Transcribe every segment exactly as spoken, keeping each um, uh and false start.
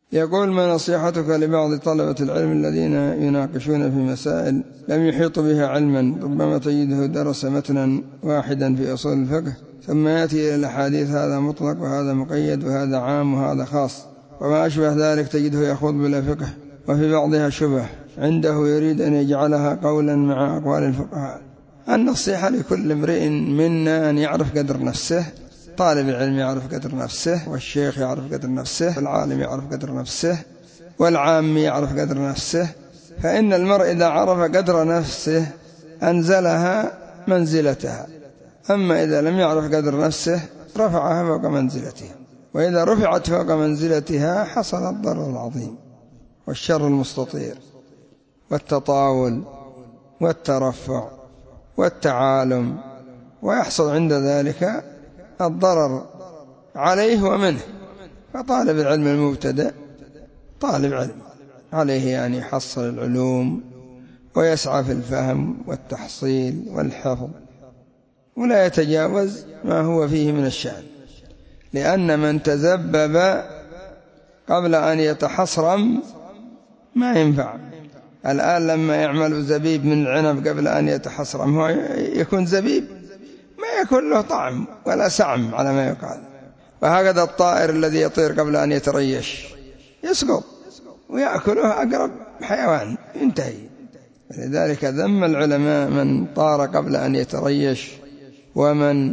يقول: ما نصيحتك لبعض طلبة العلم الذين يناقشون في مسائل لم يحيطوا بها علما، ربما تجده درس متنا واحدا في أصول الفقه ثم يأتي إلى الأحاديث هذا مطلق وهذا مقيد وهذا عام وهذا خاص وما أشبه ذلك، تجده يخوض بلا فقه وفي بعضها شبه عنده يريد أن يجعلها قولا مع أقوال الفقهاء. النصيحة لكل امرئ منا أن يعرف قدر نفسه، طالب العلم يعرف قدر نفسه، والشيخ يعرف قدر نفسه، والعالم يعرف قدر نفسه، والعام يعرف قدر نفسه. فإن المرء إذا عرف قدر نفسه أنزلها منزلتها، أما إذا لم يعرف قدر نفسه رفعها فوق منزلتها، وإذا رفعت فوق منزلتها حصل الضرر العظيم والشر المستطير والتطاول والترفع والتعالم، ويحصل عند ذلك الضرر عليه ومنه. فطالب العلم المبتدئ طالب علم عليه أن يحصل العلوم ويسعى في الفهم والتحصيل والحفظ، ولا يتجاوز ما هو فيه من الشأن، لأن من تذبب قبل أن يتحصرم ما ينفع. الآن لما يعمل زبيب من العنب قبل أن يتحصرم هو يكون زبيب، ما يكون له طعم ولا سعم على ما يقال. وهكذا الطائر الذي يطير قبل أن يتريش يسقط ويأكله أقرب حيوان ينتهي. لذلك ذم العلماء من طار قبل أن يتريش ومن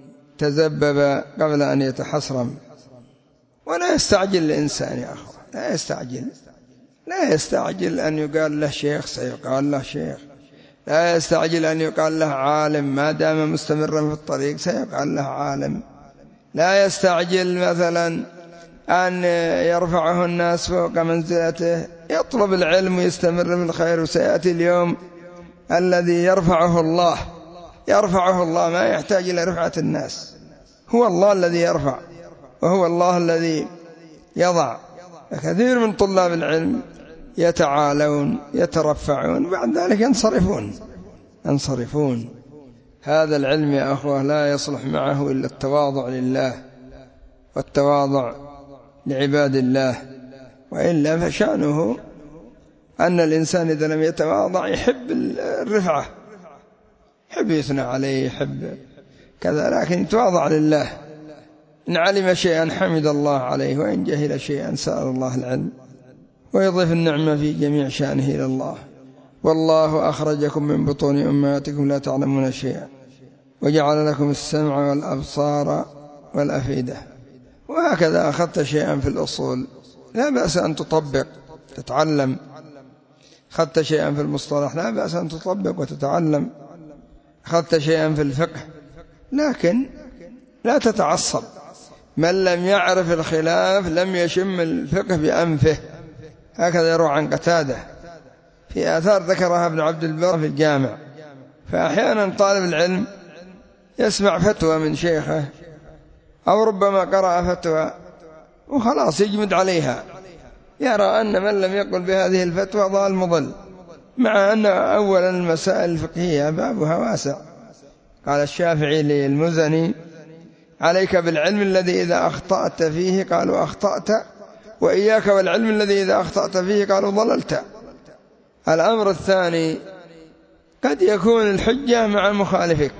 تذبب قبل أن يتحصرم. ولا يستعجل الإنسان يا أخوة، لا يستعجل لا يستعجل أن يقال له شيخ سيقال له شيخ، لا يستعجل أن يقال له عالم ما دام مستمرا في الطريق سيقال له عالم، لا يستعجل مثلا أن يرفعه الناس فوق منزلته، يطلب العلم ويستمر في الخير، وسيأتي اليوم الذي يرفعه الله يرفعه الله ما يحتاج إلى رفعة الناس، هو الله الذي يرفع وهو الله الذي يضع. كثير من طلاب العلم يتعالون يترفعون بعد ذلك ينصرفون ينصرفون هذا العلم يا أخوة لا يصلح معه إلا التواضع لله والتواضع لعباد الله، وإلا فشأنه أن الإنسان إذا لم يتواضع يحب الرفعة، يحب يثنى عليه، يحب كذا، لكن يتواضع لله. إن علم شيئا حمد الله عليه، وإن جهل شيئا سأل الله العلم، ويضيف النعمة في جميع شأنه إلى الله. والله أخرجكم من بطون أمهاتكم لا تعلمون شيئا وجعل لكم السمع والأبصار والأفئدة. وهكذا أخذت شيئا في الأصول لا بأس أن تطبق تتعلم، أخذت شيئا في المصطلح لا بأس أن تطبق وتتعلم، أخذت شيئا في الفقه، لكن لا تتعصب. من لم يعرف الخلاف لم يشم الفقه بأنفه، هكذا يروى عن قتادة في آثار ذكرها ابن عبد البر في الجامع. فأحيانا طالب العلم يسمع فتوى من شيخه أو ربما قرأ فتوى وخلاص يجمد عليها، يرى أن من لم يقل بهذه الفتوى ضال مضل، مع أن أولا المسائل الفقهية بابها واسع. قال الشافعي للمزني: عليك بالعلم الذي إذا أخطأت فيه قالوا أخطأت، وإياك والعلم الذي إذا أخطأت فيه قالوا ضللت. الأمر الثاني قد يكون الحجة مع مخالفك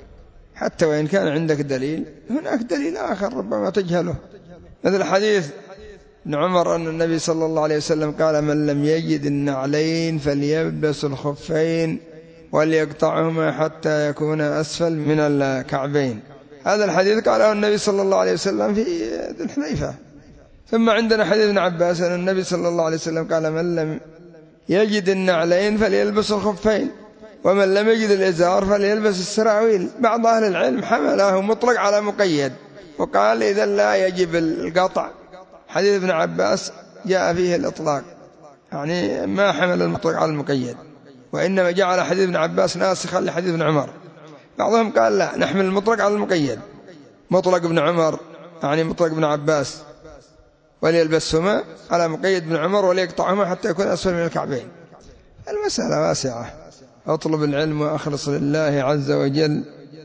حتى وإن كان عندك دليل، هناك دليل آخر ربما تجهله، مثل حديث ابن عمر أن النبي صلى الله عليه وسلم قال: من لم يجد النعلين فليلبس الخفين وليقطعهما حتى يكون أسفل من الكعبين. هذا الحديث قاله النبي صلى الله عليه وسلم في ذي الحليفة. ثم عندنا حديث ابن عباس أن النبي صلى الله عليه وسلم قال: من لم يجد النعلين فليلبس الخفين، ومن لم يجد الإزار فليلبس السراويل. بعض أهل العلم حمله مطلق على مقيد وقال إذا لا يجب القطع. حديث ابن عباس جاء فيه الإطلاق، يعني ما حمل المطلق على المقيد، وإنما جعل حديث ابن عباس ناسخا لحديث ابن عمر. بعضهم قال لا، نحمل المطلق على المقيد، مطلق ابن عمر يعني مطلق ابن عباس وليلبسهما على مقيد ابن عمر وليقطعهما حتى يكون أسفل من الكعبين. المسألة واسعة. اطلب العلم وأخلص لله عز وجل،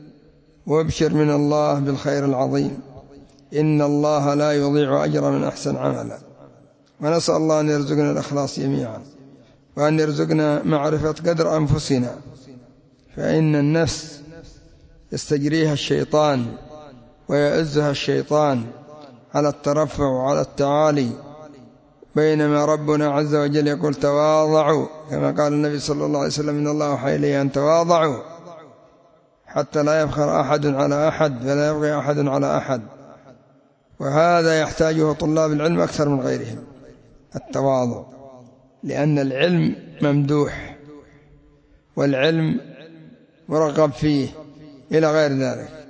وابشر من الله بالخير العظيم، إن الله لا يضيع أجر من أحسن عملا. ونسأل الله أن يرزقنا الإخلاص جميعا، وأن يرزقنا معرفة قدر أنفسنا، فإن النفس يستجريها الشيطان ويعزها الشيطان على الترفع وعلى التعالي، بينما ربنا عز وجل يقول تواضعوا، كما قال النبي صلى الله عليه وسلم إن الله وحى إلي أن تواضعوا حتى لا يفخر أحد على أحد فلا يبغي أحد على أحد. وهذا يحتاجه طلاب العلم أكثر من غيرهم، التواضع، لأن العلم ممدوح والعلم مرغب فيه إلى غير ذلك.